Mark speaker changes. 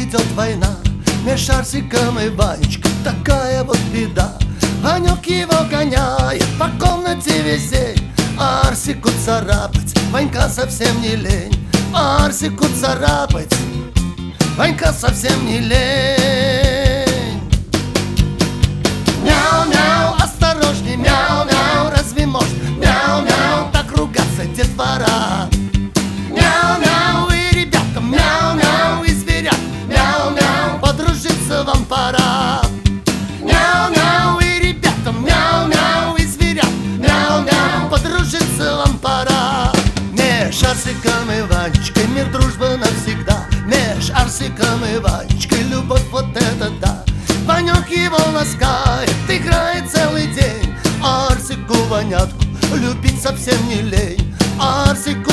Speaker 1: идет война меж Арсиком и Ванечкой, такая вот беда. Ванек его гоняет по комнате весь день, а Арсику царапать Ванька совсем не лень. Арсику царапать Ванька совсем не лень. Мяу-мяу, осторожней, мяу-мяу, разве может мяу-мяу так ругаться детвора? Мяу-мяу, и ребятам мяу-мяу, и зверят мяу-мяу, подружиться вам пора. Мяу-мяу, и ребятам мяу-мяу, и зверят мяу-мяу, подружиться вам пора. Меж Арсиком и Ванечкой мир, дружба навсегда. Меж Арсиком и Ванечкой любовь, вот это да. Ванек его ласкает, играет целый день, а Арсику Ванятку любить совсем не лень. Арсику